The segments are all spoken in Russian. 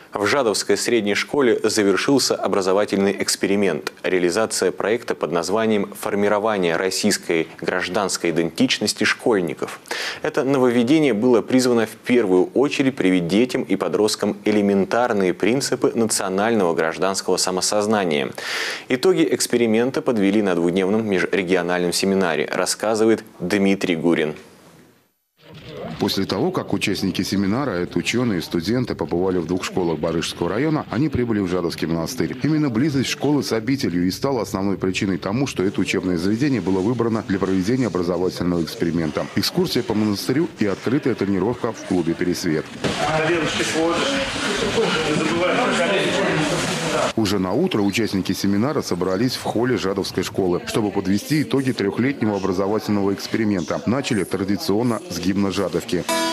В Жадовской средней школе завершился образовательный эксперимент – реализация проекта под названием «Формирование российской гражданской идентичности школьников». Это нововведение было призвано в первую очередь привить детям и подросткам элементарные принципы национального гражданского самосознания. Итоги эксперимента подвели на двухдневном межрегиональном семинаре, рассказывает Дмитрий Гурин. После того, как участники семинара, это ученые и студенты, побывали в двух школах Барышского района, они прибыли в Жадовский монастырь. Именно близость школы с обителью и стала основной причиной тому, что это учебное заведение было выбрано для проведения образовательного эксперимента. Экскурсия по монастырю и открытая тренировка в клубе «Пересвет». Уже на утро участники семинара собрались в холле Жадовской школы, чтобы подвести итоги трехлетнего образовательного эксперимента. Начали традиционно с гимна Жадовки.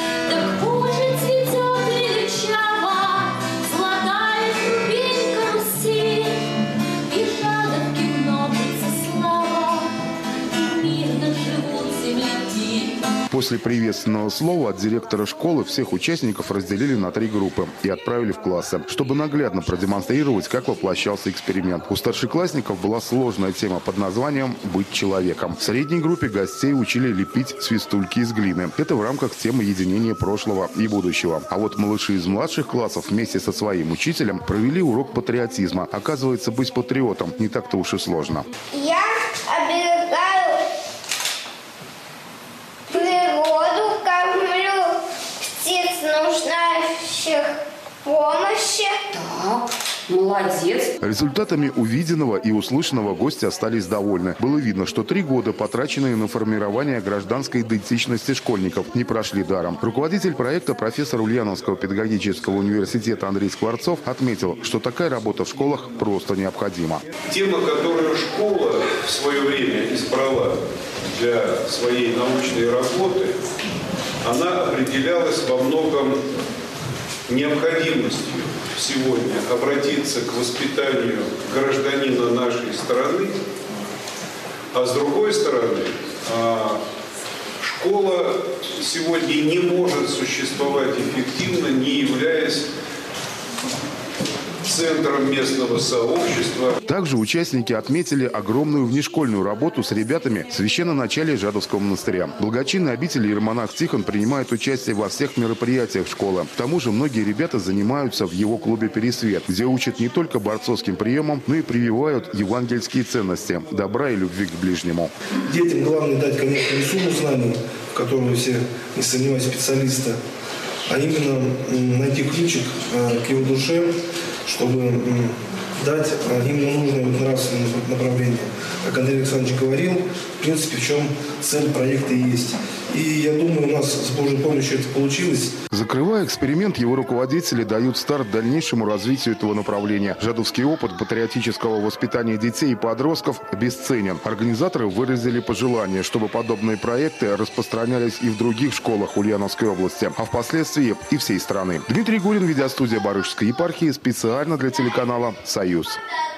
После приветственного слова от директора школы всех участников разделили на 3 группы и отправили в классы, чтобы наглядно продемонстрировать, как воплощался эксперимент. У старшеклассников была сложная тема под названием «Быть человеком». В средней группе гостей учили лепить свистульки из глины. Это в рамках темы единения прошлого и будущего. А вот малыши из младших классов вместе со своим учителем провели урок патриотизма. Оказывается, быть патриотом не так-то уж и сложно. Я оберегаю природу, кормлю птиц, нуждающих помощи. Так, молодец. Результатами увиденного и услышанного гости остались довольны. Было видно, что 3 года, потраченные на формирование гражданской идентичности школьников, не прошли даром. Руководитель проекта, профессор Ульяновского педагогического университета Андрей Скворцов отметил, что такая работа в школах просто необходима. Тема, которую школа в свое время избрала для своей научной работы, она определялась во многом необходимостью сегодня обратиться к воспитанию гражданина нашей страны, а с другой стороны, школа сегодня не может существовать эффективно, не являясь центром местного сообщества. Также участники отметили огромную внешкольную работу с ребятами в священноначале Жадовского монастыря. Благочинный обитель иеромонах Тихон принимает участие во всех мероприятиях школы. К тому же многие ребята занимаются в его клубе «Пересвет», где учат не только борцовским приемам, но и прививают евангельские ценности – добра и любви к ближнему. Детям главное дать, конечно, не сумму знаний, в которой все, не сомневаюсь, специалисты, а именно найти ключик к его душе, чтобы дать именно нужное нравственное направление. Как Андрей Александрович говорил, в принципе, в чем цель проекта есть. И я думаю, у нас с Божьей помощью это получилось. Закрывая эксперимент, его руководители дают старт дальнейшему развитию этого направления. Жадовский опыт патриотического воспитания детей и подростков бесценен. Организаторы выразили пожелание, чтобы подобные проекты распространялись и в других школах Ульяновской области, а впоследствии и всей страны. Дмитрий Гурин, видеостудия Барышской епархии, специально для телеканала «Союз».